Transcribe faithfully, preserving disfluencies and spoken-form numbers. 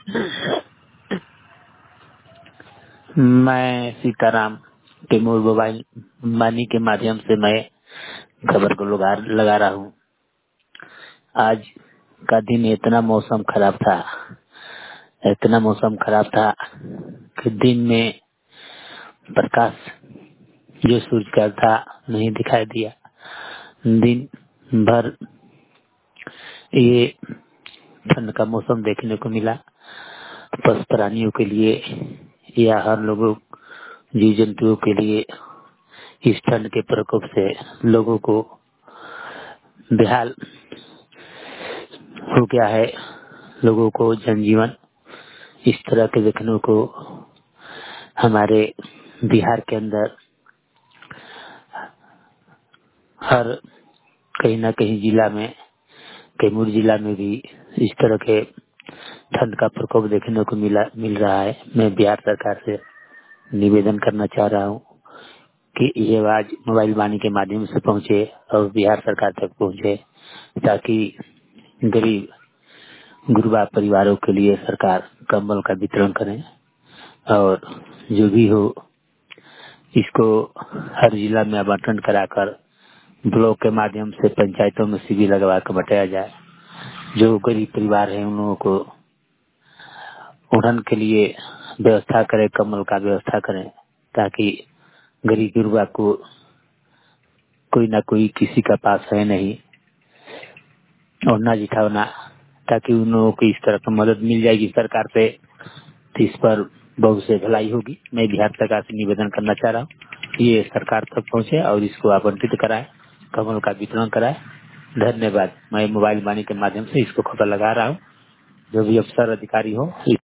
मैं Sitaram Timur mobile money के माध्यम से मैं खबर को लगा लगा रहा हूँ। आज का दिन इतना मौसम खराब था, इतना मौसम खराब था कि दिन में प्रकाश जो सूरज का था नहीं दिखाई दिया। दिन भर ये ठंड का मौसम देखने को मिला। पशु प्राणियों के लिए या हर लोगों जीव जंतुओं के लिए इस ठंड के प्रकोप से लोगों को बेहाल हो गया है। लोगों को जनजीवन इस तरह के देखने को हमारे बिहार के अंदर हर कहीं ना कहीं जिला में, कैमूर जिला में भी इस तरह के ठंड का प्रकोप देखने को मिला मिल रहा है। मैं बिहार सरकार से निवेदन करना चाह रहा हूँ कि ये आवाज मोबाइल वाणी के माध्यम से पहुंचे और बिहार सरकार तक पहुंचे, ताकि गरीब गुरबा परिवारों के लिए सरकार कंबल का वितरण करें और जो भी हो इसको हर जिला में आवंटन कराकर ब्लॉक के माध्यम से पंचायतों में शिविर लगवा कर बटाया जाए। जो गरीब परिवार है उन लोगों को उड़न के लिए व्यवस्था करें, कंबल का व्यवस्था करें, ताकि गरीब गुरबा को कोई ना कोई किसी का पास है नहीं और ना जिठावना, ताकि उन लोगों को इस तरह की मदद मिल जाएगी सरकार से, तो इस पर बहुत से भलाई होगी। मैं बिहार सरकार से निवेदन करना चाह रहा हूँ ये सरकार तक पहुंचे और इसको आवंटित कराए, कमल का वितरण कराए। धन्यवाद। मैं मोबाइल वाणी के माध्यम से इसको खबर लगा रहा हूँ। जो भी अफसर अधिकारी हो